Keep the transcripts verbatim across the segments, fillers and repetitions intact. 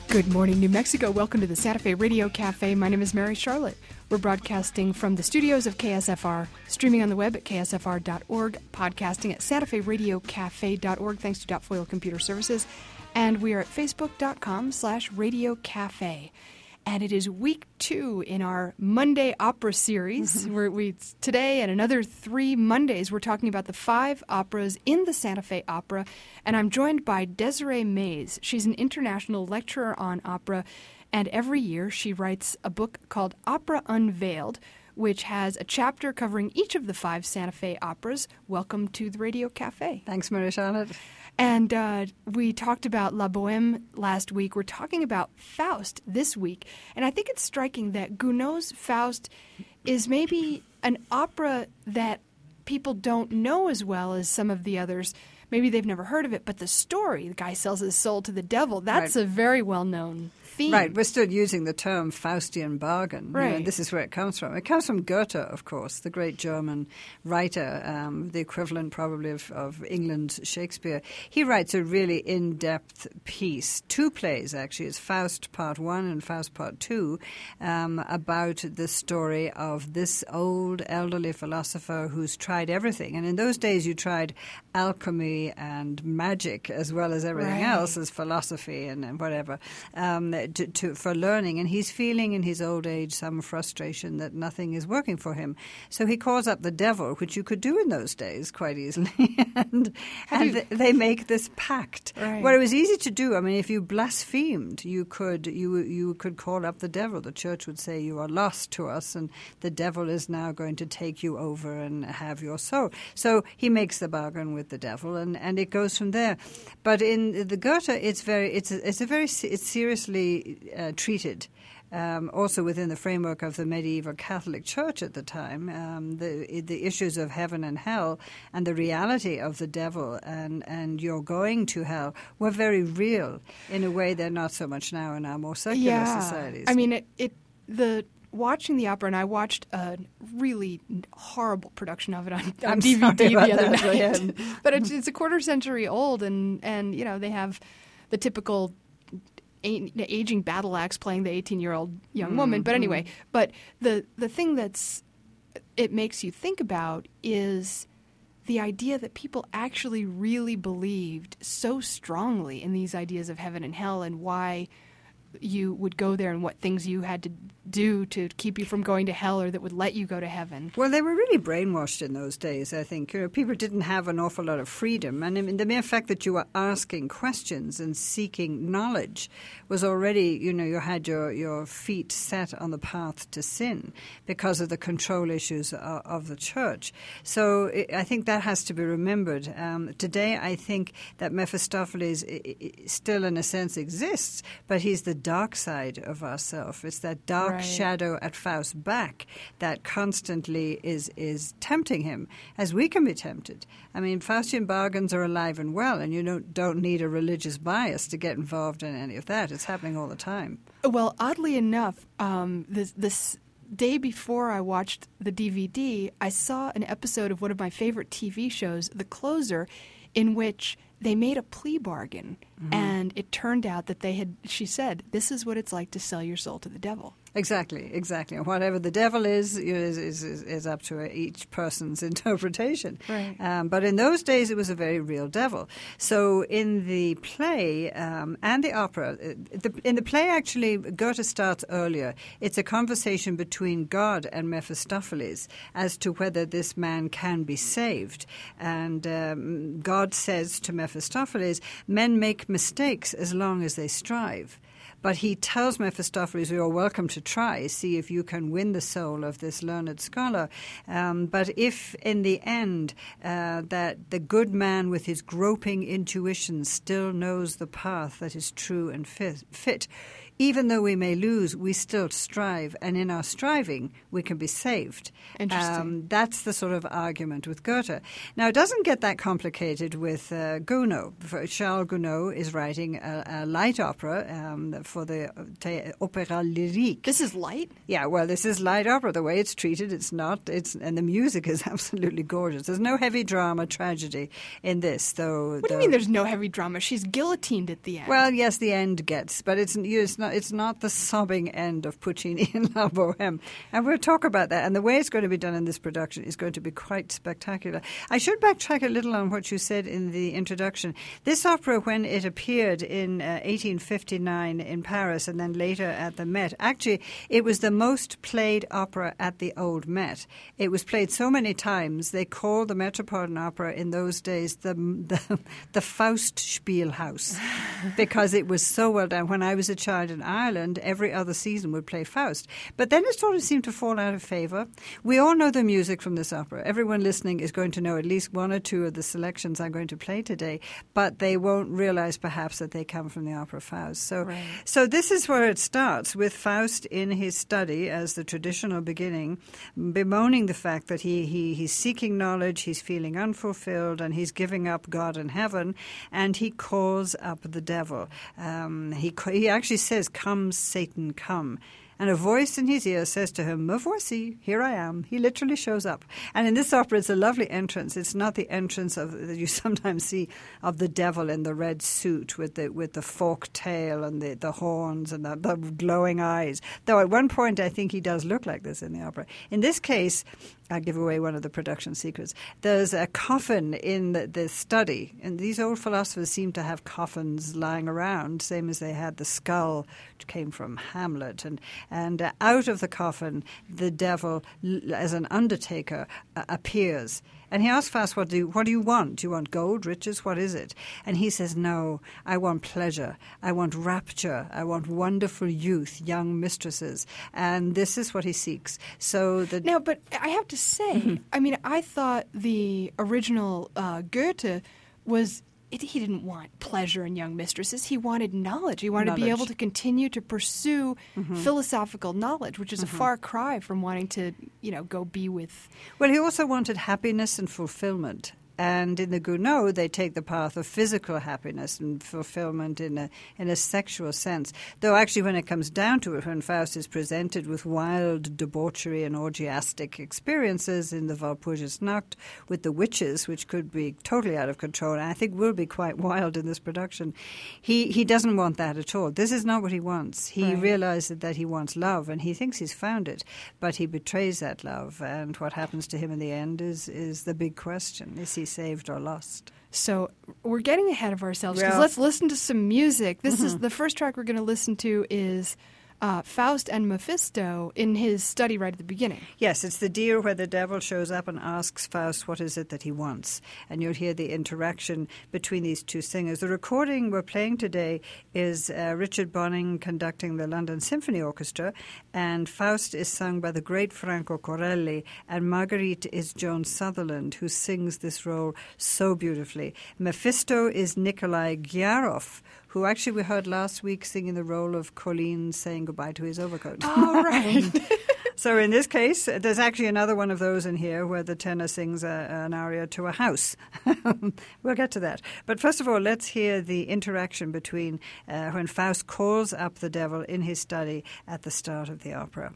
Good morning, New Mexico. Welcome to the Santa Fe Radio Cafe. My name is Mary Charlotte. We're broadcasting from the studios of K S F R, streaming on the web at K S F R dot org, podcasting at Santa Fe Radio Cafe dot org, thanks to Dot Foil Computer Services. And we are at Facebook dot com slash Radio Cafe. And it is week two in our Monday opera series. Mm-hmm. Where we today and another three Mondays, we're talking about the five operas in the Santa Fe Opera. And I'm joined by Desiree Mays. She's an international lecturer on opera. And every year she writes a book called Opera Unveiled, which has a chapter covering each of the five Santa Fe operas. Welcome to the Radio Cafe. Thanks, Mary Charlotte. And uh, we talked about La Bohème last week. We're talking about Faust this week. And I think it's striking that Gounod's Faust is maybe an opera that people don't know as well as some of the others. Maybe they've never heard of it, but the story, the guy sells his soul to the devil, that's right. A very well-known theme. Right. We're still using the term Faustian bargain. Right. You know, this is where it comes from. It comes from Goethe, of course, the great German writer, um, the equivalent probably of, of England's Shakespeare. He writes a really in-depth piece, two plays actually. It's Faust Part One and Faust Part Two, um, about the story of this old elderly philosopher who's tried everything. And in those days you tried alchemy and magic as well as everything right. else, as philosophy and, and whatever, um, to, to, for learning. And he's feeling in his old age some frustration that nothing is working for him. So he calls up the devil, which you could do in those days quite easily, and, and you... th- they make this pact. Right. Well, it was easy to do. I mean, if you blasphemed, you could you you could call up the devil. The church would say, you are lost to us, and the devil is now going to take you over and have your soul. So he makes the bargain with the devil, and, and it goes from there. But in the Goethe, it's very it's a, it's a very it's seriously uh, treated. Um, also within the framework of the medieval Catholic Church at the time, um, the the issues of heaven and hell and the reality of the devil and, and your going to hell were very real in a way they're not so much now in our more secular yeah. societies. I mean, it, it the watching the opera, and I watched a really horrible production of it on, on D V D the other that, night. But it's, it's a quarter century old, and, and you know they have the typical a- aging battle axe playing the eighteen-year-old young woman. Mm, but anyway, mm. but the the thing that's it makes you think about is the idea that people actually really believed so strongly in these ideas of heaven and hell, and why you would go there and what things you had to do to keep you from going to hell or that would let you go to heaven. Well, they were really brainwashed in those days, I think. You know, people didn't have an awful lot of freedom. And I mean, the mere fact that you were asking questions and seeking knowledge was already, you know, you had your, your feet set on the path to sin because of the control issues of, of the church. So it, I think that has to be remembered. Um, today, I think that Mephistopheles I- I still, in a sense, exists, but he's the dark side of ourself. It's that dark right. shadow at Faust's back that constantly is is tempting him, as we can be tempted. I mean, Faustian bargains are alive and well, and you don't, don't need a religious bias to get involved in any of that. It's happening all the time. Well, oddly enough, um, this, this day before I watched the D V D, I saw an episode of one of my favorite T V shows, The Closer, in which they made a plea bargain, mm-hmm. and it turned out that they had, she said, this is what it's like to sell your soul to the devil. Exactly, exactly. And whatever the devil is, is, is, is up to each person's interpretation. Right. Um, but in those days, it was a very real devil. So in the play um, and the opera, the, in the play, actually, Goethe starts earlier. It's a conversation between God and Mephistopheles as to whether this man can be saved. And um, God says to Mephistopheles, men make mistakes as long as they strive. But he tells Mephistopheles, you're welcome to try, see if you can win the soul of this learned scholar. Um, but if in the end uh, that the good man with his groping intuition still knows the path that is true and fit, fit even though we may lose, we still strive, and in our striving, we can be saved. Interesting. Um, that's the sort of argument with Goethe. Now, it doesn't get that complicated with uh, Gounod. Charles Gounod is writing a, a light opera um, for the te- Opéra Lyrique. This is light? Yeah, well, this is light opera. The way it's treated, it's not. It's and the music is absolutely gorgeous. There's no heavy drama, tragedy in this, though. What do you mean there's no heavy drama? She's guillotined at the end. Well, yes, the end gets, but it's it's not it's not the sobbing end of Puccini in La Bohème. And we'll talk about that. And the way it's going to be done in this production is going to be quite spectacular. I should backtrack a little on what you said in the introduction. This opera, when it appeared in uh, eighteen fifty-nine in Paris and then later at the Met, actually, it was the most played opera at the Old Met. It was played so many times, they called the Metropolitan Opera in those days the the, the Faustspielhaus because it was so well done. When I was a child in Ireland, every other season would play Faust. But then it sort of seemed to fall out of favour. We all know the music from this opera. Everyone listening is going to know at least one or two of the selections I'm going to play today, but they won't realise perhaps that they come from the opera Faust. So, right. so this is where it starts, with Faust in his study as the traditional beginning, bemoaning the fact that he, he he's seeking knowledge, he's feeling unfulfilled, and he's giving up God and heaven, and he calls up the devil. Um, he, he actually says, "Come, Satan, come." And a voice in his ear says to him, "Me voici, here I am." He literally shows up. And in this opera, it's a lovely entrance. It's not the entrance of that you sometimes see of the devil in the red suit with the with the forked tail and the, the horns and the, the glowing eyes. Though at one point, I think he does look like this in the opera. In this case, I'll give away one of the production secrets. There's a coffin in the, the study, and these old philosophers seem to have coffins lying around, same as they had the skull, which came from Hamlet. And, and uh, out of the coffin, the devil, l- as an undertaker, uh, appears. And he asks Faust, what do, you, what do you want? Do you want gold, riches? What is it? And he says, "No, I want pleasure. I want rapture. I want wonderful youth, young mistresses." And this is what he seeks. So the Now, but I have to say, mm-hmm. I mean, I thought the original uh, Goethe was... It, he didn't want pleasure in young mistresses. He wanted knowledge. He wanted knowledge. to be able to continue to pursue mm-hmm. philosophical knowledge, which is mm-hmm. a far cry from wanting to, you know, go be with... Well, he also wanted happiness and fulfillment. And in the Gounod, they take the path of physical happiness and fulfillment in a in a sexual sense. Though actually when it comes down to it, when Faust is presented with wild debauchery and orgiastic experiences in the Walpurgisnacht with the witches, which could be totally out of control, and I think will be quite wild in this production, he, he doesn't want that at all. This is not what he wants. He right. realizes that he wants love, and he thinks he's found it, but he betrays that love. And what happens to him in the end is, is the big question. Is he saved or lost? So we're getting ahead of ourselves because yeah. let's listen to some music. This mm-hmm. is the first track we're going to listen to is uh, Faust and Mephisto in his study right at the beginning. Yes, it's the deer where the devil shows up and asks Faust what is it that he wants. And you'll hear the interaction between these two singers. The recording we're playing today is uh, Richard Bonning conducting the London Symphony Orchestra, and Faust is sung by the great Franco Corelli, and Marguerite is Joan Sutherland, who sings this role so beautifully. Mephisto is Nikolai Gyarov, who actually we heard last week singing the role of Colleen saying goodbye to his overcoat. Oh, right. So in this case, there's actually another one of those in here where the tenor sings a, an aria to a house. We'll get to that. But first of all, let's hear the interaction between uh, when Faust calls up the devil in his study at the start of the opera.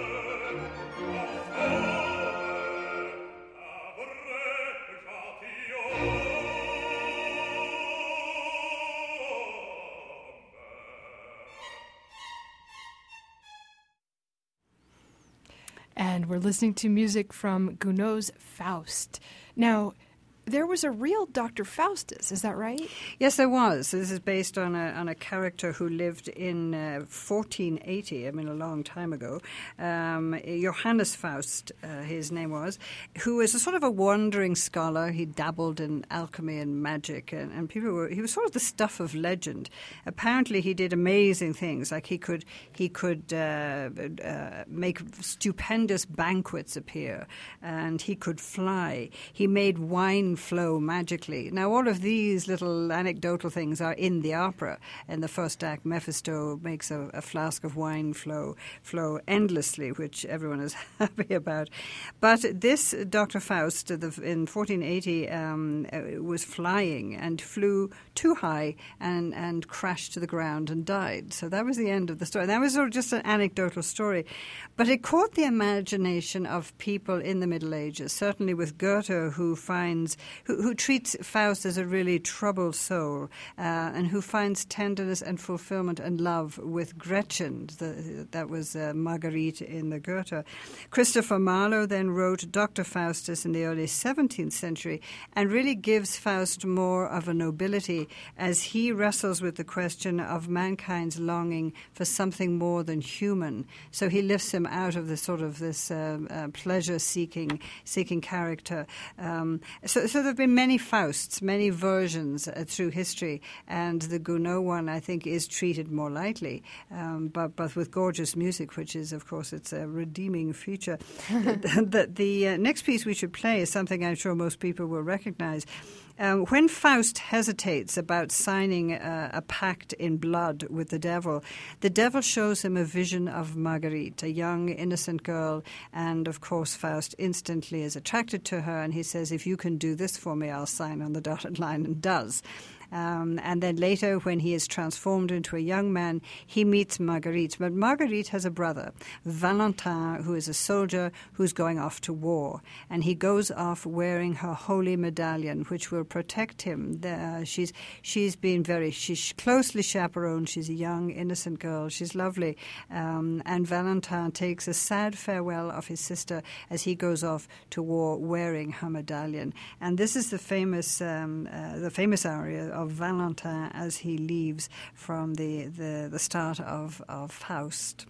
And we're listening to music from Gounod's Faust. Now, there was a real Doctor Faustus, is that right? Yes, there was. This is based on a on a character who lived in uh, fourteen eighty, I mean a long time ago. Um, Johannes Faust, uh, his name was, who was a sort of a wandering scholar. He dabbled in alchemy and magic, and, and people were, he was sort of the stuff of legend. Apparently he did amazing things, like he could, he could uh, uh, make stupendous banquets appear, and he could fly. He made wine flow magically. Now, all of these little anecdotal things are in the opera. In the first act, Mephisto makes a, a flask of wine flow flow endlessly, which everyone is happy about. But this Doctor Faust the, in fourteen eighty um, uh, was flying and flew too high and, and crashed to the ground and died. So that was the end of the story. That was sort of just an anecdotal story. But it caught the imagination of people in the Middle Ages, certainly with Goethe, who finds Who, who treats Faust as a really troubled soul, uh, and who finds tenderness and fulfillment and love with Gretchen. The, that was uh, Marguerite in the Goethe. Christopher Marlowe then wrote Doctor Faustus in the early seventeenth century and really gives Faust more of a nobility as he wrestles with the question of mankind's longing for something more than human. So he lifts him out of the sort of this uh, uh, pleasure-seeking seeking character. Um, so, so there have been many Fausts, many versions uh, through history, and the Gounod one, I think, is treated more lightly, um, but, but with gorgeous music, which is, of course, it's a redeeming feature. the the, the uh, next piece we should play is something I'm sure most people will recognize. Um, when Faust hesitates about signing a, a pact in blood with the devil, the devil shows him a vision of Marguerite, a young, innocent girl, and, of course, Faust instantly is attracted to her, and he says, if you can do this for me, I'll sign on the dotted line, and does. Um, and then later, when he is transformed into a young man, he meets Marguerite. But Marguerite has a brother, Valentin, who is a soldier who's going off to war. And he goes off wearing her holy medallion, which will protect him. The, she's she's been very, she's closely chaperoned. She's a young, innocent girl. She's lovely. Um, and Valentin takes a sad farewell of his sister as he goes off to war wearing her medallion. And this is the famous, um, uh, the famous aria of of Valentin as he leaves from the, the, the start of, of Faust.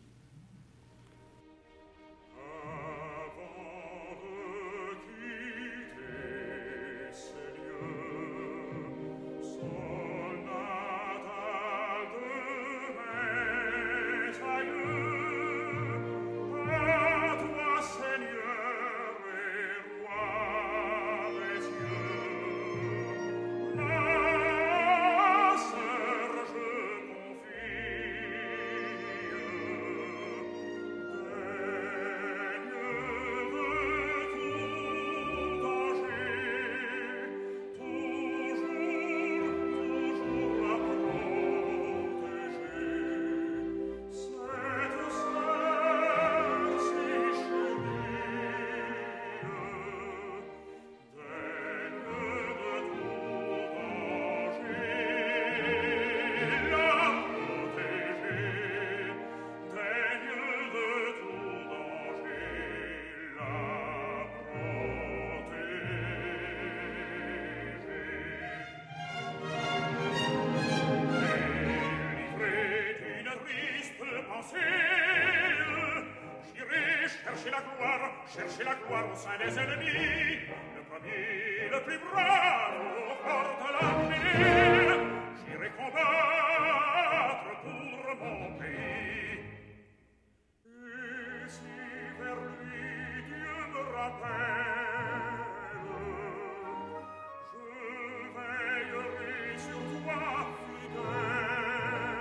Cherchez la gloire au sein des ennemis. Le premier, le plus brave, porte l'armée. J'irai combattre pour mon pays. Et si vers lui Dieu me rappelle, je veillerai sur toi fidèle.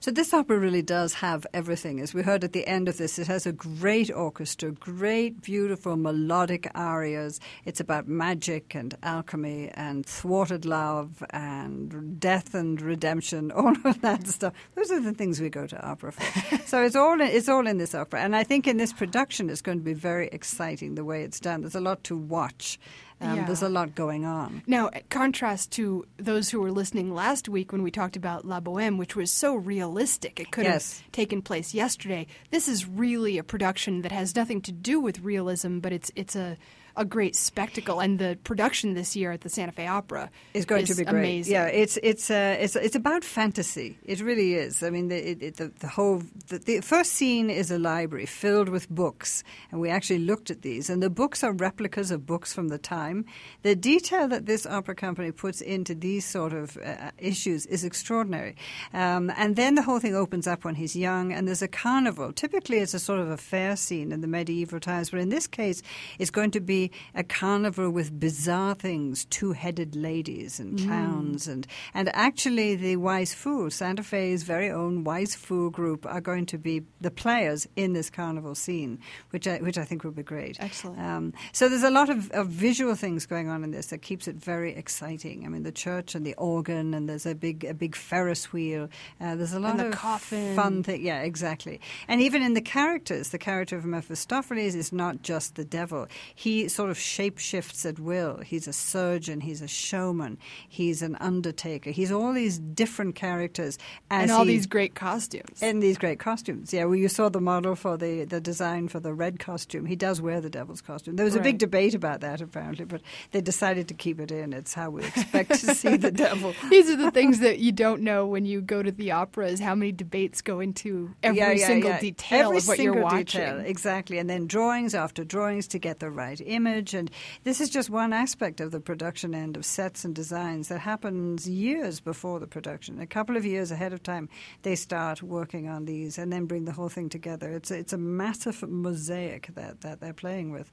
So this opera really does have everything. As we heard at the end of this, it has a great orchestra, great, beautiful melodic arias. It's about magic and alchemy and thwarted love and death and redemption, all of that stuff. Those are the things we go to opera for. So it's all in, it's all in this opera. And I think in this production it's going to be very exciting the way it's done. There's a lot to watch. Um, Yeah. There's a lot going on. Now, contrast to those who were listening last week when we talked about La Bohème, which was so realistic. It could Yes. have taken place yesterday. This is really a production that has nothing to do with realism, but it's it's a, a great spectacle. And the production this year at the Santa Fe Opera It's going is to be great. amazing. Yeah, it's it's uh, it's it's about fantasy. It really is. I mean, the it, it, the, the whole the, the first scene is a library filled with books, and we actually looked at these, and the books are replicas of books from the time. The detail that this opera company puts into these sort of uh, issues is extraordinary. Um, and then the whole thing opens up when he's young, and there's a carnival. Typically, it's a sort of a fair scene in the medieval times, but in this case, it's going to be a carnival with bizarre things, two-headed ladies and clowns, mm. and and actually the Wise Fool, Santa Fe's very own Wise Fool group, are going to be the players in this carnival scene, which I, which I think will be great. Excellent. Um, so there's a lot of, of visual things going on in this that keeps it very exciting. I mean, the church and the organ, and there's a big a big Ferris wheel. Uh, there's a lot And the of coffin. fun things. Yeah, exactly. And even in the characters, the character of Mephistopheles is not just the devil. He sort of shape-shifts at will. He's a surgeon. He's a showman. He's an undertaker. He's all these different characters. As and all he, these great costumes. And these great costumes. Yeah, well, you saw the model for the, the design for the red costume. He does wear the devil's costume. There was a Right. big debate about that, apparently, but they decided to keep it in. It's how we expect to see the devil. These are the things that you don't know when you go to the opera, is how many debates go into every Yeah, yeah, single yeah. detail Every of what single you're watching. detail, exactly. And then drawings after drawings to get the right image. And this is just one aspect of the production end of sets and designs that happens years before the production. A couple of years ahead of time, they start working on these and then bring the whole thing together. It's a, it's a massive mosaic that, that they're playing with.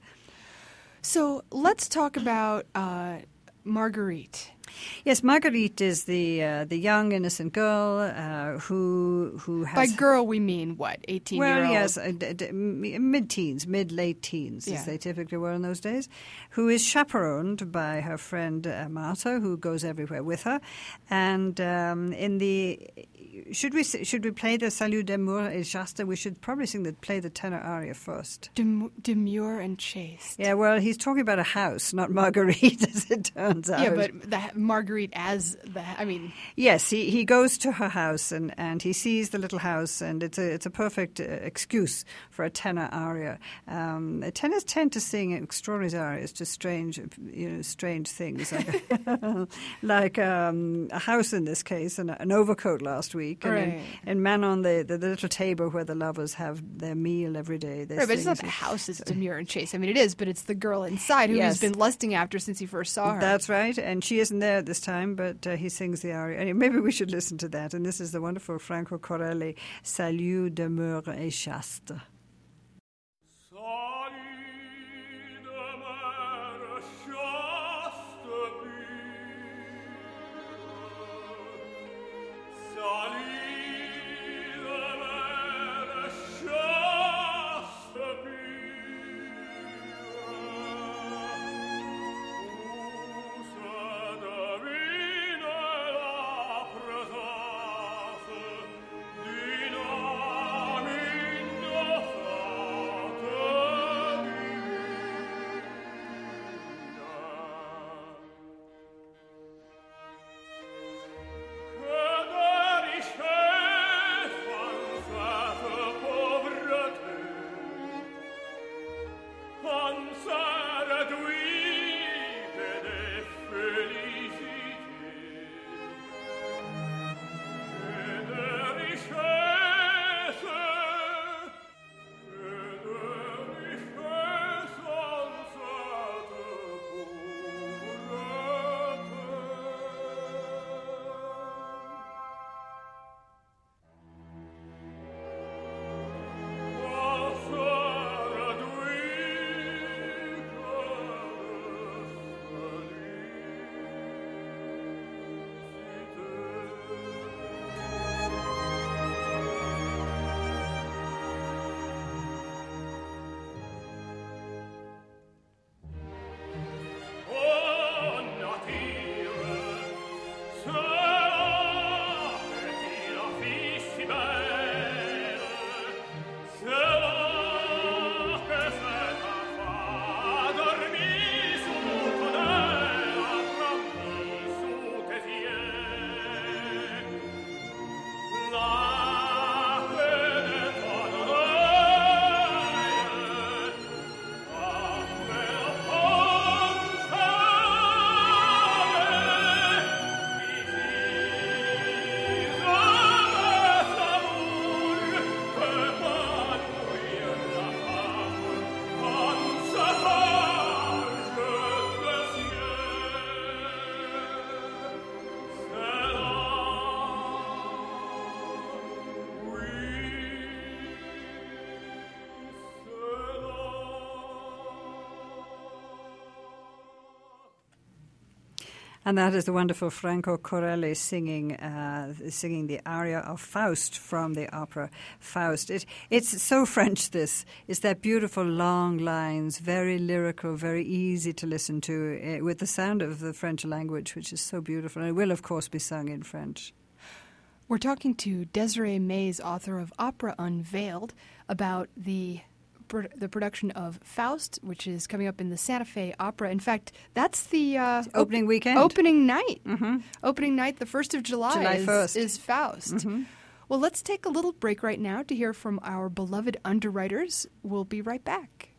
So let's talk about uh, Marguerite. Yes, Marguerite is the uh, the young innocent girl uh, who who has. By girl, we mean what? eighteen Well, year old? yes, uh, d- d- mid-teens, mid-late teens, Yeah. as they typically were in those days, who is chaperoned by her friend uh, Martha, who goes everywhere with her. And um, in the should we s- should we play the Salut d'amour et chaste? We should probably sing the play the tenor aria first. Dem- demure and chaste. Yeah, well, he's talking about a house, not Marguerite, as it turns out. Yeah, but the, Marguerite as the, I mean, Yes, he, he goes to her house and, and he sees the little house, and it's a it's a perfect uh, excuse for a tenor aria. Um, tenors tend to sing extraordinary arias to strange, you know, strange things, like, like um, a house in this case, and an overcoat last week, and, Right. in, and Manon, the, the the little table where the lovers have their meal every day. They right, but it's sing not the house that's demure and chaste. I mean, it is, but it's the girl inside who Yes. he's been lusting after since he first saw her. That's right, and she isn't there this time, but uh, he sings the aria. Anyway, maybe we should listen to that. And this is the wonderful Franco Corelli, Salut d'amour et chaste. Di And that is the wonderful Franco Corelli singing uh, singing the aria of Faust from the opera Faust. It, it's so French, this. It's that beautiful long lines, very lyrical, very easy to listen to, uh, with the sound of the French language, which is so beautiful. And it will, of course, be sung in French. We're talking to Desiree Mays, author of Opera Unveiled, about the the production of Faust, which is coming up in the Santa Fe Opera. In fact, that's the uh, opening op- weekend. Opening night. Mm-hmm. Opening night, the first of July, July is, first. is Faust. Mm-hmm. Well, let's take a little break right now to hear from our beloved underwriters. We'll be right back.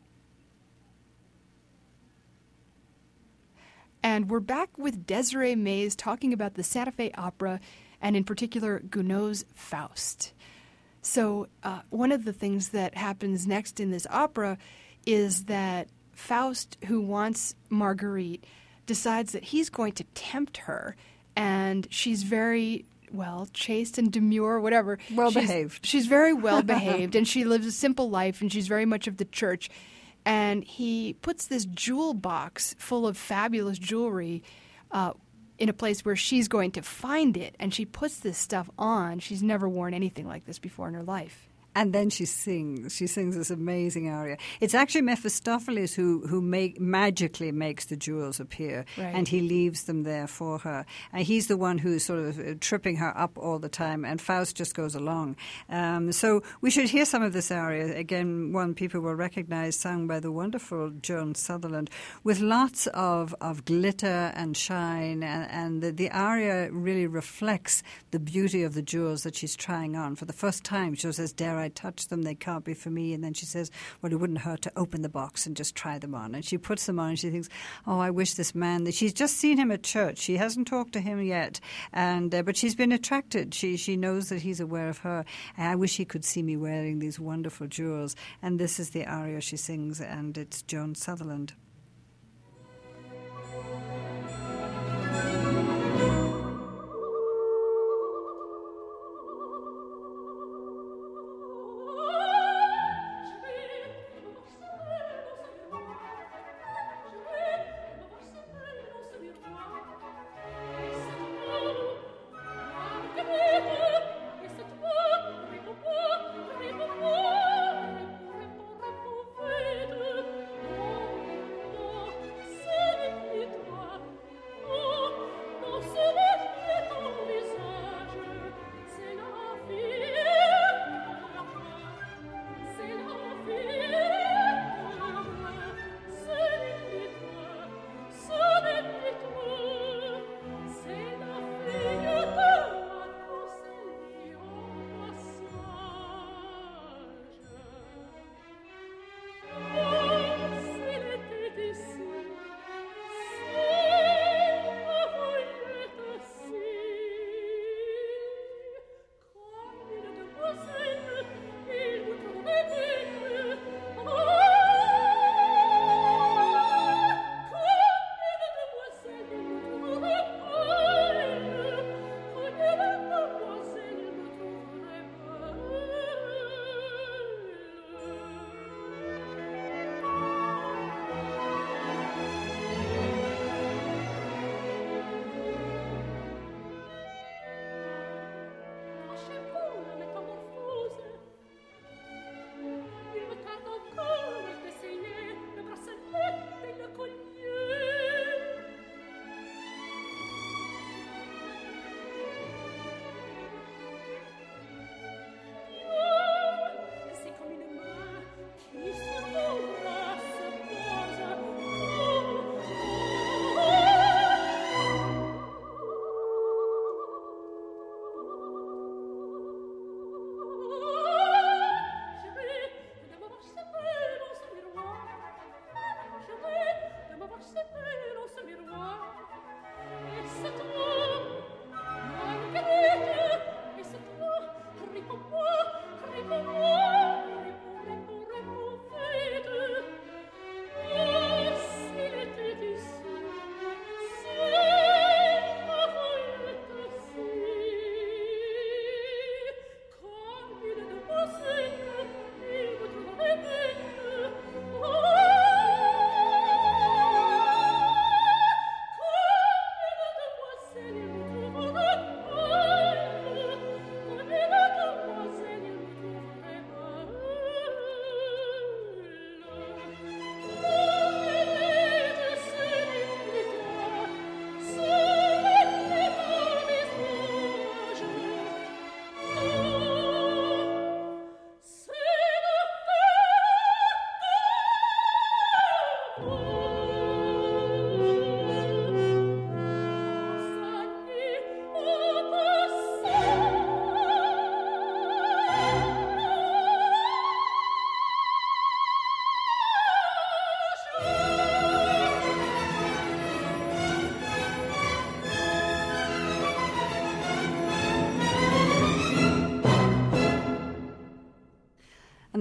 And we're back with Desiree Mays talking about the Santa Fe Opera, and in particular, Gounod's Faust. So uh, one of the things that happens next in this opera is that Faust, who wants Marguerite, decides that he's going to tempt her, and she's very, well, chaste and demure, whatever. Well-behaved. She's, she's very well-behaved, and she lives a simple life, and she's very much of the church. And he puts this jewel box full of fabulous jewelry uh, in a place where she's going to find it, and she puts this stuff on. She's never worn anything like this before in her life. And then she sings. She sings this amazing aria. It's actually Mephistopheles who who make, magically makes the jewels appear, right. and he leaves them there for her. And he's the one who's sort of tripping her up all the time, and Faust just goes along. Um, so we should hear some of this aria. Again, one people will recognize, sung by the wonderful Joan Sutherland, with lots of, of glitter and shine, and, and the, the aria really reflects the beauty of the jewels that she's trying on. For the first time, she says, "Dare I touch them? They can't be for me." And then she says, well, it wouldn't hurt to open the box and just try them on. And she puts them on, and she thinks, oh, I wish this man, that she's just seen him at church. She hasn't talked to him yet, and uh, but she's been attracted. She she knows that he's aware of her. I wish he could see me wearing these wonderful jewels. And this is the aria she sings, and it's Joan Sutherland.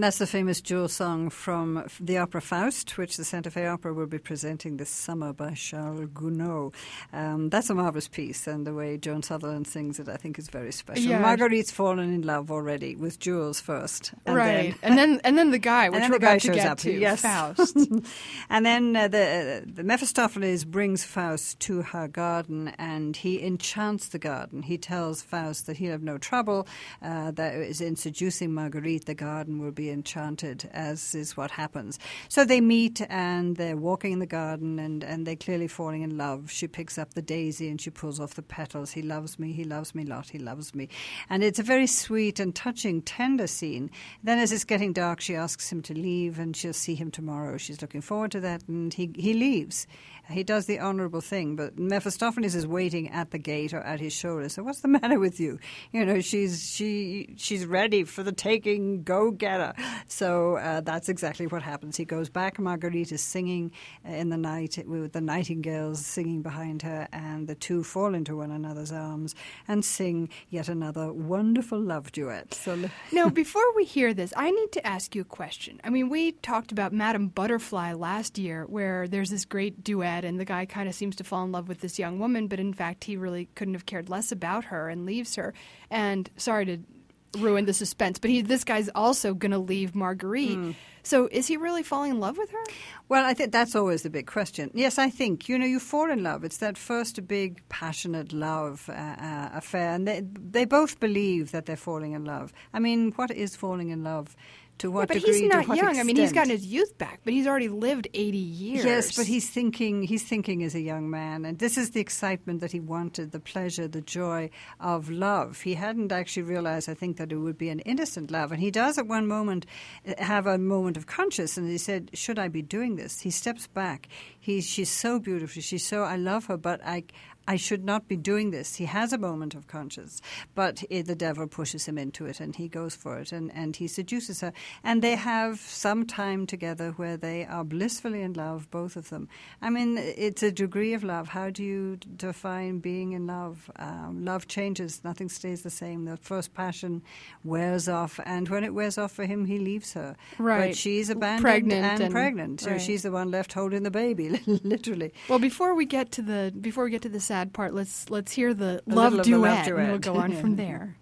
And that's the famous Jules song from the opera Faust, which the Santa Fe Opera will be presenting this summer by Charles Gounod. Um, that's a marvellous piece, and the way Joan Sutherland sings it, I think, is very special. Yeah. Marguerite's fallen in love already with Jules first. And right. Then, and then and then the guy, which and then we're the guy about to shows get up. to, Yes. Faust. And then uh, the, the Mephistopheles brings Faust to her garden, and he enchants the garden. He tells Faust that he'll have no trouble, uh, that is in seducing Marguerite, the garden will be enchanted, as is what happens. So they meet, and they're walking in the garden, and, and they're clearly falling in love. She picks up the daisy, and she pulls off the petals. He loves me, he loves me lot, he loves me. And it's a very sweet and touching, tender scene. Then as it's getting dark, she asks him to leave, and she'll see him tomorrow. She's looking forward to that, and he, he leaves. He does the honourable thing, but Mephistopheles is waiting at the gate or at his shoulder. So what's the matter with you? You know, she's she she's ready for the taking. Go get her. So uh, that's exactly what happens. He goes back. Marguerite is singing in the night with the nightingales singing behind her, and the two fall into one another's arms and sing yet another wonderful love duet. So now, before we hear this, I need to ask you a question. I mean, we talked about Madame Butterfly last year, where there's this great duet, and the guy kind of seems to fall in love with this young woman, but in fact he really couldn't have cared less about her and leaves her. And sorry to ruin the suspense, but he this guy's also going to leave Marguerite. Mm. So is he really falling in love with her? Well, I think that's always the big question. Yes, I think, you know, you fall in love. It's that first big, passionate love uh, uh, affair. And they, they both believe that they're falling in love. I mean, what is falling in love? To what yeah, but degree? he's not to what young. Extent? I mean, he's gotten his youth back, but he's already lived eighty years. Yes, but he's thinking. He's thinking as a young man, and this is the excitement that he wanted, the pleasure, the joy of love. He hadn't actually realized, I think, that it would be an innocent love, and he does at one moment have a moment of conscience, and he said, "Should I be doing this?" He steps back. He's she's so beautiful. She's so I love her, but I. I should not be doing this. He has a moment of conscience, but it, the devil pushes him into it, and he goes for it, and, and he seduces her. And they have some time together where they are blissfully in love, both of them. I mean, it's a degree of love. How do you define being in love? Um, love changes. Nothing stays the same. The first passion wears off, and when it wears off for him, he leaves her. Right. But she's abandoned pregnant and, and pregnant. So right. she's the one left holding the baby, literally. Well, before we get to the before we get to the sad part, let's let's hear the A love little duet, of the love duet. and we'll go on Yeah. from there.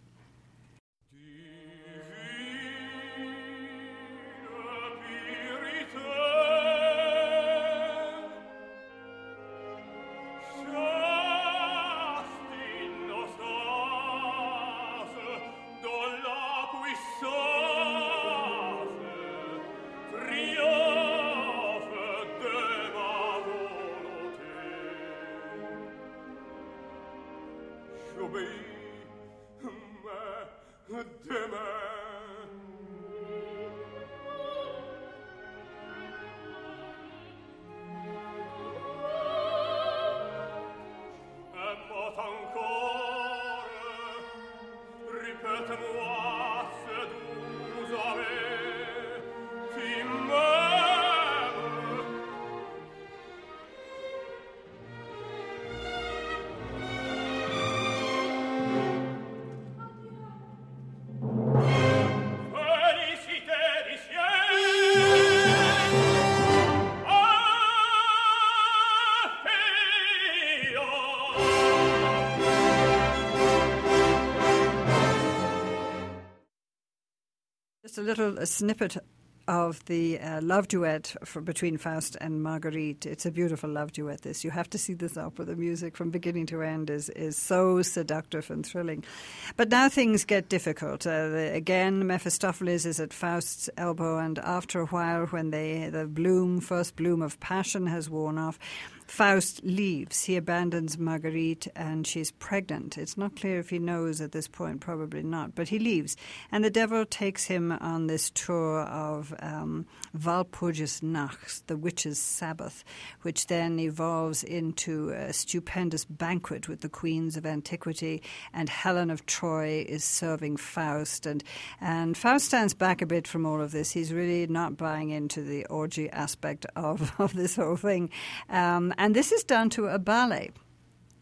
Just a little a snippet of the uh, love duet for, between Faust and Marguerite. It's a beautiful love duet, this. You have to see this opera. The music from beginning to end is, is so seductive and thrilling. But now things get difficult. Uh, the, again, Mephistopheles is at Faust's elbow, and after a while, when they, the bloom, first bloom of passion has worn off, Faust leaves. He abandons Marguerite, and she's pregnant. It's not clear if he knows at this point, probably not, but he leaves. And the devil takes him on this tour of um, Walpurgis Nacht, the witches' Sabbath, which then evolves into a stupendous banquet with the queens of antiquity, and Helen of Troy is serving Faust. And, and Faust stands back a bit from all of this. He's really not buying into the orgy aspect of, of this whole thing. Um, And this is done to a ballet.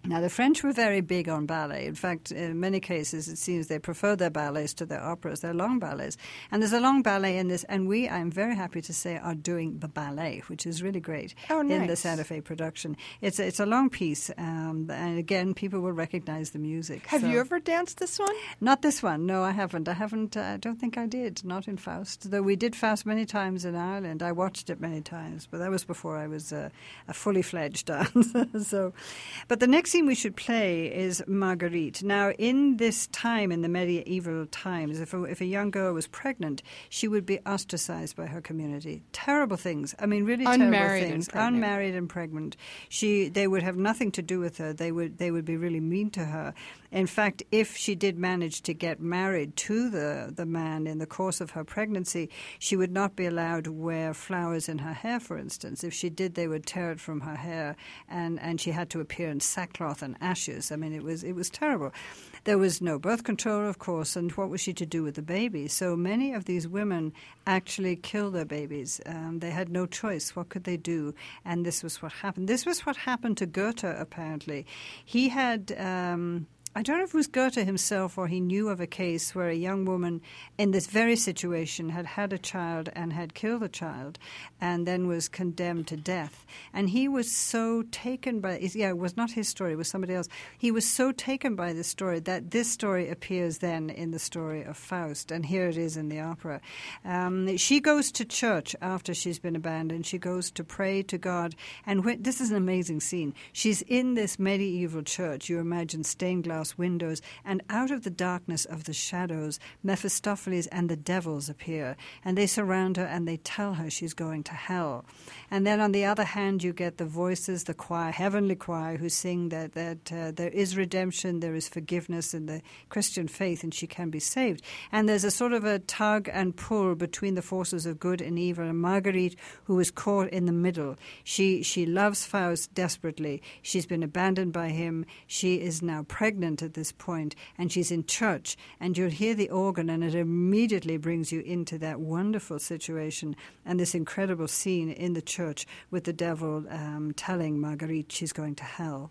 Now, the French were very big on ballet. In fact, in many cases, it seems they prefer their ballets to their operas, their long ballets. And there's a long ballet in this, and we, I'm very happy to say, are doing the ballet, which is really great oh, nice. in the Santa Fe production. It's a, it's a long piece, um, and again, people will recognize the music. Have so. you ever danced this one? Not this one. No, I haven't. I haven't. Uh, I don't think I did. Not in Faust. Though we did Faust many times in Ireland. I watched it many times, but that was before I was uh, a fully fledged dancer. so, but the next scene we should play is Marguerite. Now, in this time, in the medieval times, if a, if a young girl was pregnant, she would be ostracized by her community. Terrible things. I mean, really Unmarried terrible things. And pregnant. Unmarried and pregnant. She, they would have nothing to do with her. They would, they would be really mean to her. In fact, if she did manage to get married to the, the man in the course of her pregnancy, she would not be allowed to wear flowers in her hair, for instance. If she did, they would tear it from her hair, and, and she had to appear in sackcloth and ashes. I mean, it was it was terrible. There was no birth control, of course, and what was she to do with the baby? So many of these women actually killed their babies. Um, they had no choice. What could they do? And this was what happened. This was what happened to Goethe, apparently. He had... Um, I don't know if it was Goethe himself or he knew of a case where a young woman in this very situation had had a child and had killed the child and then was condemned to death. And he was so taken by, yeah, it was not his story, it was somebody else. He was so taken by this story that this story appears then in the story of Faust, and here it is in the opera. Um, she goes to church after she's been abandoned. She goes to pray to God. And when, this is an amazing scene. She's in this medieval church. You imagine stained glass windows, and out of the darkness of the shadows, Mephistopheles and the devils appear, and they surround her and they tell her she's going to hell. And then on the other hand, you get the voices, the choir, heavenly choir, who sing that, that uh, there is redemption, there is forgiveness in the Christian faith, and she can be saved. And there's a sort of a tug and pull between the forces of good and evil, and Marguerite, who is caught in the middle. She, she loves Faust desperately. She's been abandoned by him. She is now pregnant at this point, and she's in church, and you'll hear the organ, and it immediately brings you into that wonderful situation and this incredible scene in the church with the devil um, telling Marguerite she's going to hell.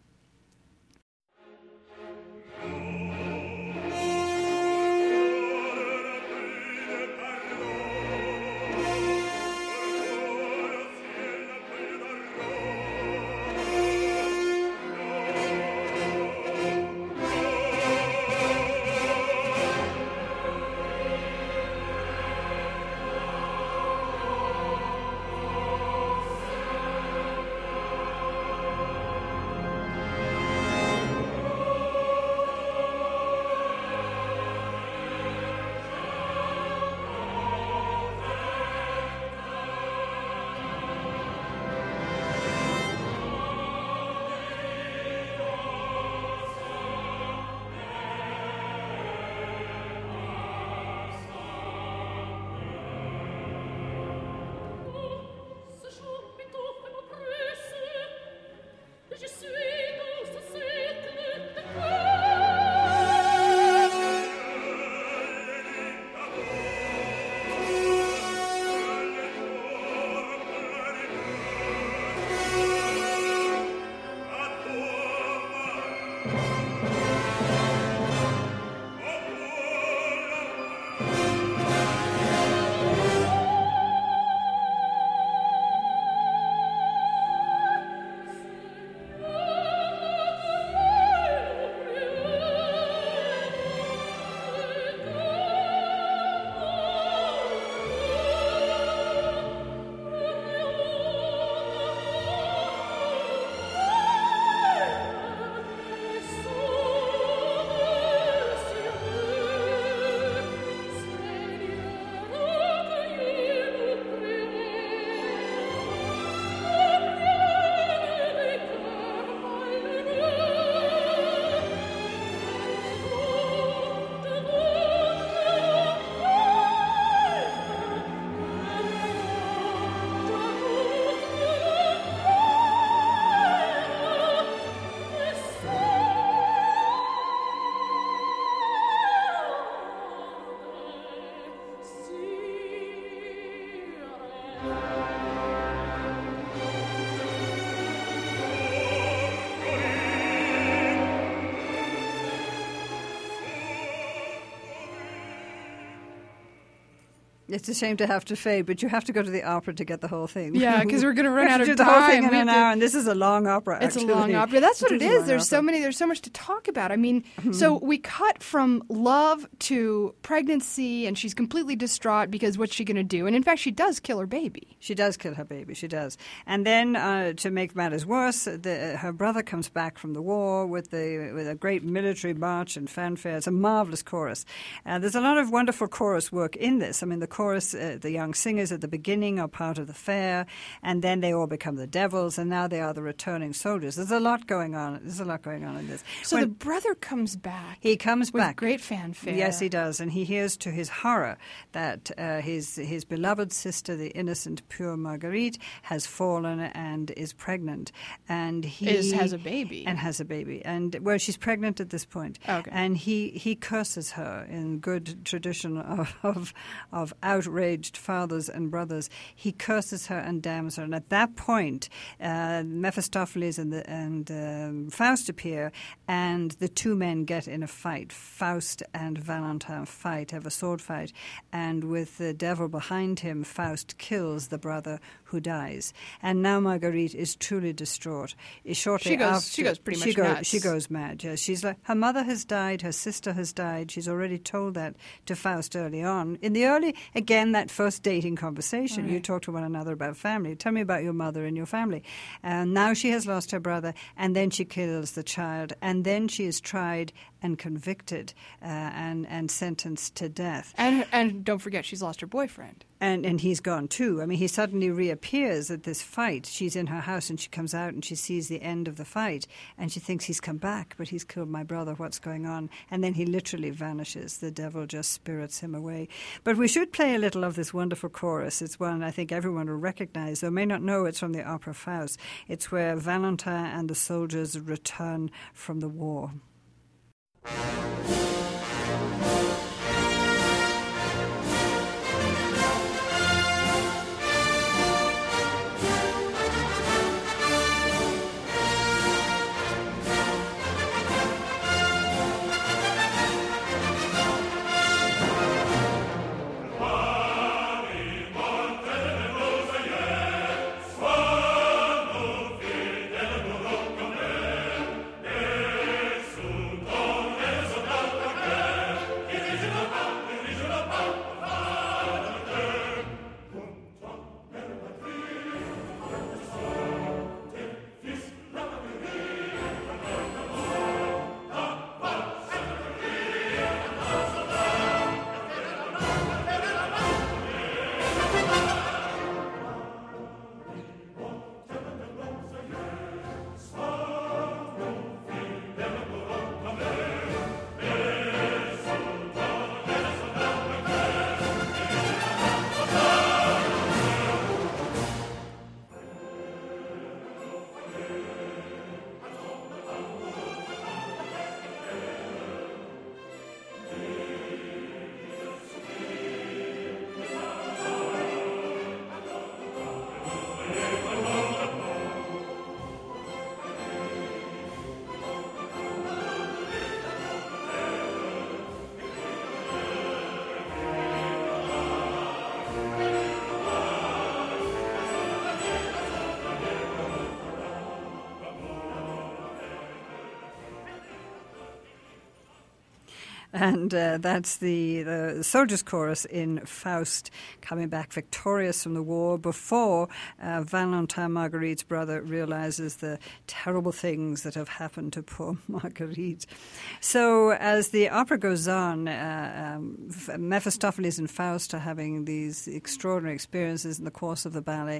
It's a shame to have to fade, but you have to go to the opera to get the whole thing. Yeah, because we're going to run out of do time. the whole thing in We an have to- hour, and this is a long opera. It's actually. a long opera. That's what It it is a is. long There's so opera. many. There's so much to talk about. I mean, so we cut from love to pregnancy, and she's completely distraught because what's she going to do? And in fact, she does kill her baby. She does kill her baby. She does. And then, uh, to make matters worse, the, her brother comes back from the war with the with a great military march and fanfare. It's a marvelous chorus. Uh, there's a lot of wonderful chorus work in this. I mean, the chorus, uh, the young singers at the beginning are part of the fair, and then they all become the devils, and now they are the returning soldiers. There's a lot going on. There's a lot going on in this. So When the brother comes back. he comes with back. great fanfare. Yes, he does, and he hears to his horror that uh, his his beloved sister, the innocent, pure Marguerite, has fallen and is pregnant, and he Is- has a baby. and has a baby, and well, she's pregnant at this point, Okay. and he he curses her in good tradition of of, of outraged fathers and brothers. He curses her and damns her, and at that point, uh, Mephistopheles and the, and um, Faust appear, and the two men get in a fight. Faust and Valentine fight, have a sword fight, and with the devil behind him, Faust kills the brother who dies. And now Marguerite is truly distraught. Shortly She goes- after, she goes pretty much she goes, nuts. She goes mad. Yes, she's like, her mother has died, her sister has died. She's already told that to Faust early on. In the early, again, that first dating conversation, Right. you talk to one another about family. Tell me about your mother and your family. And now she has lost her brother, and then she kills the child, and then she is tried and convicted uh, and and sentenced to death. And and don't forget, she's lost her boyfriend. And and he's gone too. I mean, he suddenly reappears at this fight. She's in her house and she comes out and she sees the end of the fight and she thinks he's come back, but he's killed my brother. What's going on? And then he literally vanishes. The devil just spirits him away. But we should play a little of this wonderful chorus. It's one I think everyone will recognize, though may not know it's from the opera Faust. It's where Valentine and the soldiers return from the war. And uh, that's the, the soldiers' chorus in Faust, coming back victorious from the war before uh, Valentine, Marguerite's brother, realizes the terrible things that have happened to poor Marguerite. So as the opera goes on, uh, um, Mephistopheles and Faust are having these extraordinary experiences in the course of the ballet,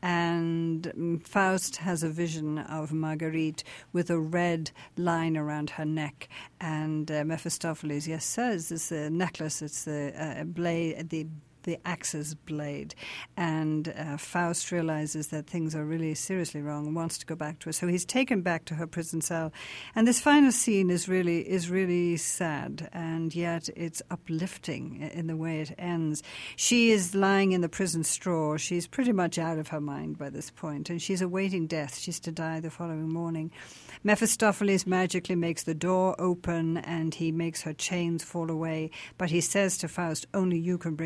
and um, Faust has a vision of Marguerite with a red line around her neck, and uh, Mephistopheles, yes, says it's a necklace, it's the uh, blade, the the axe's blade. And uh, Faust realizes that things are really seriously wrong and wants to go back to her. So he's taken back to her prison cell. And this final scene is really is really sad, and yet it's uplifting in the way it ends. She is lying in the prison straw. She's pretty much out of her mind by this point, and she's awaiting death. She's to die the following morning. Mephistopheles magically makes the door open, and he makes her chains fall away. But he says to Faust, only you can bring her out.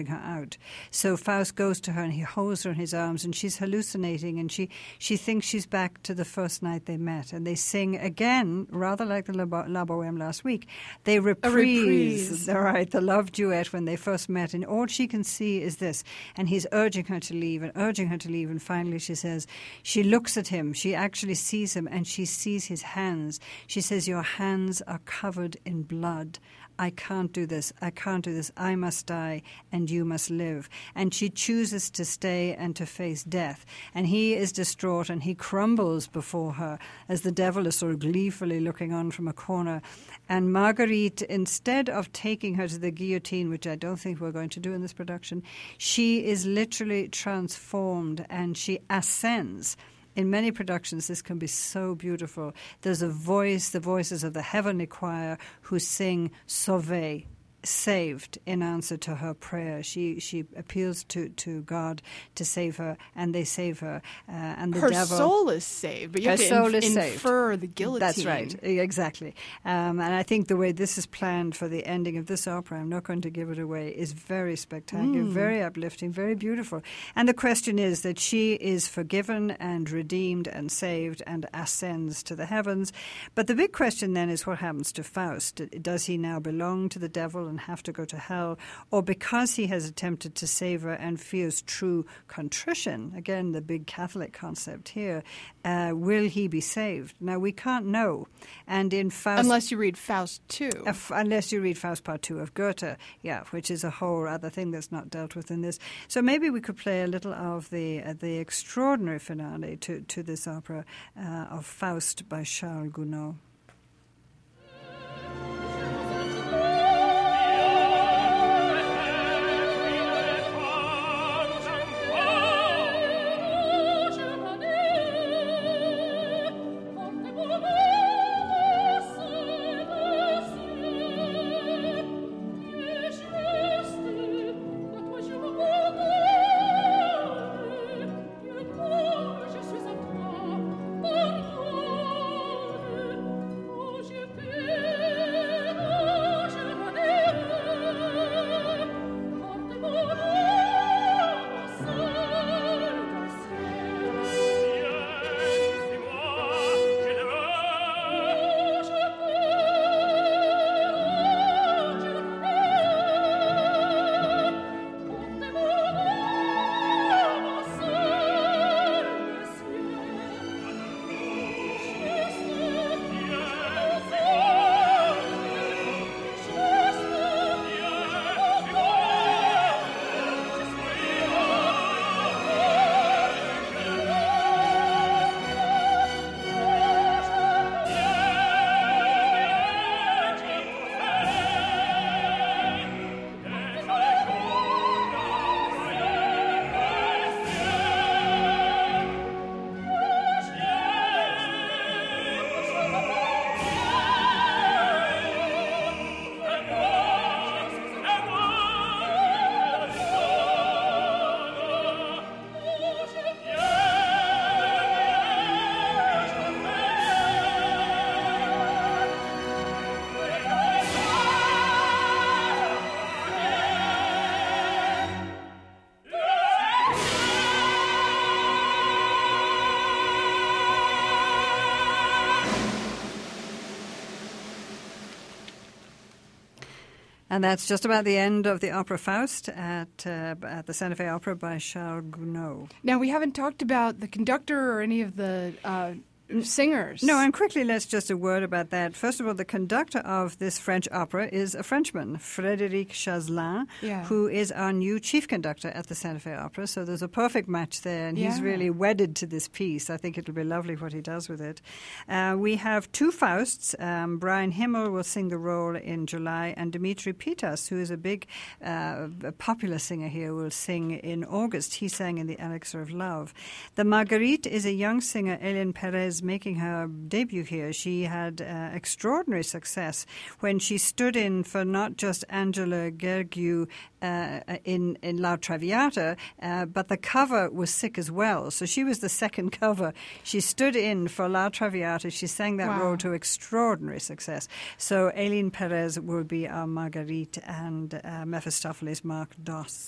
out. So Faust goes to her and he holds her in his arms, and she's hallucinating, and she, she thinks she's back to the first night they met. And they sing again, rather like the La, Bo- La Boheme last week. They reprise, reprise. All right, the love duet when they first met. And all she can see is this. And he's urging her to leave and urging her to leave. And finally she says, she looks at him. She actually sees him, and she sees his hands. She says, your hands are covered in blood. I can't do this. I can't do this. I must die and you must live. And she chooses to stay and to face death. And he is distraught and he crumbles before her as the devil is sort of gleefully looking on from a corner. And Marguerite, instead of taking her to the guillotine, which I don't think we're going to do in this production, she is literally transformed and she ascends. In many productions, this can be so beautiful. There's a voice, the voices of the heavenly choir, who sing Sauvé, saved, in answer to her prayer. She she appeals to, to God to save her, and they save her. Uh, and the her devil, soul is saved, but you her have to soul inf- is infer saved. the guillotine. That's right, exactly. Um, and I think the way this is planned for the ending of this opera, I'm not going to give it away, is very spectacular, Mm. very uplifting, very beautiful. And the question is that she is forgiven and redeemed and saved and ascends to the heavens. But the big question then is what happens to Faust? Does he now belong to the devil and have to go to hell? Or because he has attempted to save her and feels true contrition, again the big Catholic concept here, uh, will he be saved? Now we can't know. And in Faust, Unless you read Faust two. Uh, f- unless you read Faust Part Two of Goethe, yeah, which is a whole other thing that's not dealt with in this. So maybe we could play a little of the uh, the extraordinary finale to, to this opera uh, of Faust by Charles Gounod. And that's just about the end of the opera Faust at, uh, at the Santa Fe Opera by Charles Gounod. Now, we haven't talked about the conductor or any of the uh, singers. No, and quickly, let's just a word about that. First of all, the conductor of this French opera is a Frenchman, Frédéric Chazelain, yeah. who is our new chief conductor at the Santa Fe Opera. So there's a perfect match there, and yeah. he's really wedded to this piece. I think it'll be lovely what he does with it. Uh, we have two Fausts. Um, Brian Himmel will sing the role in July, and Dimitri Pitas, who is a big uh, popular singer here, will sing in August. He sang in The Elixir of Love. The Marguerite is a young singer, Hélène Pérez, making her debut here. She had uh, extraordinary success when she stood in for not just Angela Gergiu uh, in, in La Traviata, uh, but the cover was sick as well. So she was the second cover. She stood in for La Traviata. She sang that wow. role to extraordinary success. So Hélène Pérez will be our Marguerite, and uh, Mephistopheles Mark Doss.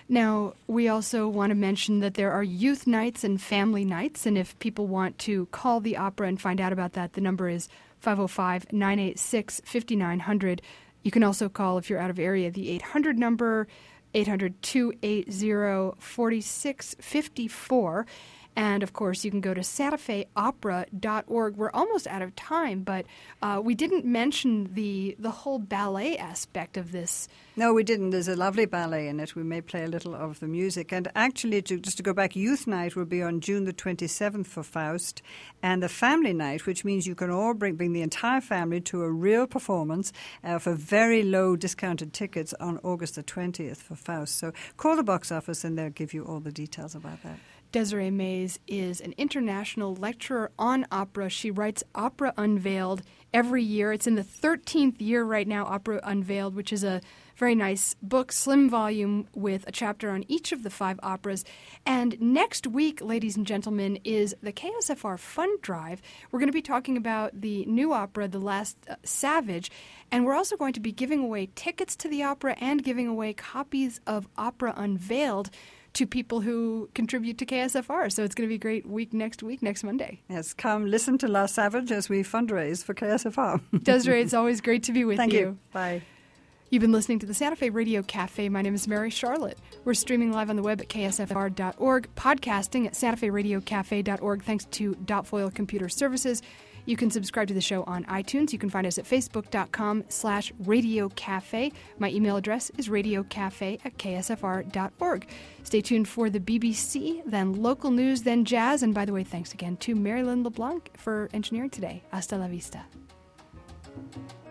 Now, we also want to mention that there are youth nights and family nights, and if people want to call the opera and find out about that, the number is five oh five, nine eight six, five nine zero zero. You can also call, if you're out of area, the eight hundred number, eight hundred, two eight zero, four six five four. And, of course, you can go to santa fe opera dot org. We're almost out of time, but uh, we didn't mention the the whole ballet aspect of this. No, we didn't. There's a lovely ballet in it. We may play a little of the music. And actually, to, just to go back, Youth Night will be on June the twenty-seventh for Faust. And the Family Night, which means you can all bring, bring the entire family to a real performance uh, for very low discounted tickets on August the twentieth for Faust. So call the box office and they'll give you all the details about that. Desiree Mays is an international lecturer on opera. She writes Opera Unveiled every year. It's in the thirteenth year right now, Opera Unveiled, which is a very nice book, slim volume with a chapter on each of the five operas. And next week, ladies and gentlemen, is the K S F R Fund Drive. We're going to be talking about the new opera, The Last uh, Savage, and we're also going to be giving away tickets to the opera and giving away copies of Opera Unveiled to people who contribute to K S F R. So it's going to be a great week next week, next Monday. Yes, come listen to Last Savage as we fundraise for K S F R. Desiree, it's always great to be with Thank you. you. Bye. You've been listening to the Santa Fe Radio Cafe. My name is Mary Charlotte. We're streaming live on the web at K S F R dot org, podcasting at santa fe radio cafe dot org, thanks to Dotfoil Computer Services. You can subscribe to the show on iTunes. You can find us at facebook.com slash Radio Cafe. My email address is radiocafe at K S F R dot org. Stay tuned for the B B C, then local news, then jazz. And by the way, thanks again to Marilyn LeBlanc for engineering today. Hasta la vista.